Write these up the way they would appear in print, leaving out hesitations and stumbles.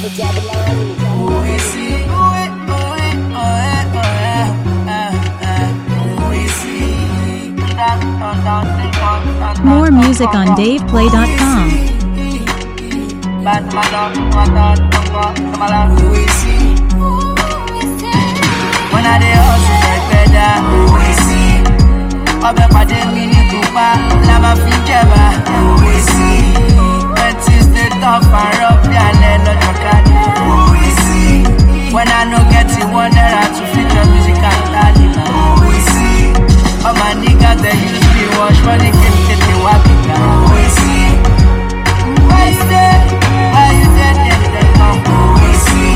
More music on DavePlay.com. When I dey hustle like better, we see. Ọbẹ̀ pàdé mi ní Kúpa, la máa fi jẹ̀bà, we see. When things dey tough and rough, bí alẹ́ lọ́jọ́ káàdì, we see. When I no get it, $1 to feature music and talent, we see. All my niggas dey use me wash money, keep tètè wá bìkà, we see. Why you dey? Why you dey? Dem come, we see.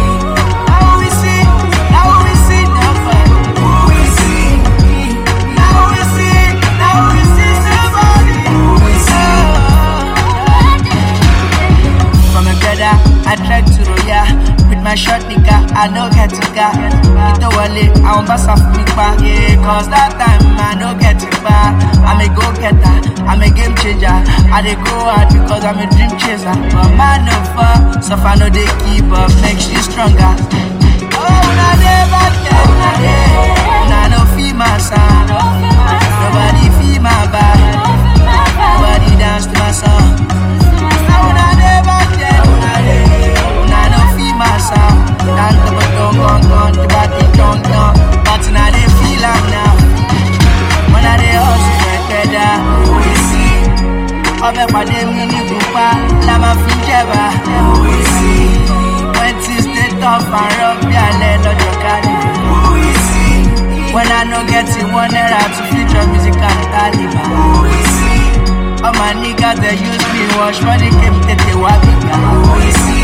I trek to Roya with my short nigga, I no get to ga. Ito wale, I won't pass off me pa. Yeah, cause that time I no get to ba. I'm a go-getter, I'm a game changer. I dey go hard because I'm a dream chaser. But man no fun, suffer no dey keep up, makes you stronger. Oh, na never get, na no feel my sound. Nobody feel my vibe. Nobody dance to my song. Oh, na never get, my sound, dance to my gone, the body gone, but now they feel am now. When I dey hustle like better, we see. Ọbẹ̀ pàdé mi ní Kúpa, la máa fi jẹ̀bà, we see. When things dey tough and rough, bí alẹ́ lọ́jọ́ káàdì, we see. When I no get it, $1 to feature music and talent, we see. All my niggas dey use me wash money, keep tètè wá bìkà, we see.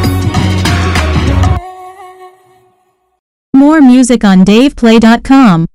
More music on DavePlay.com.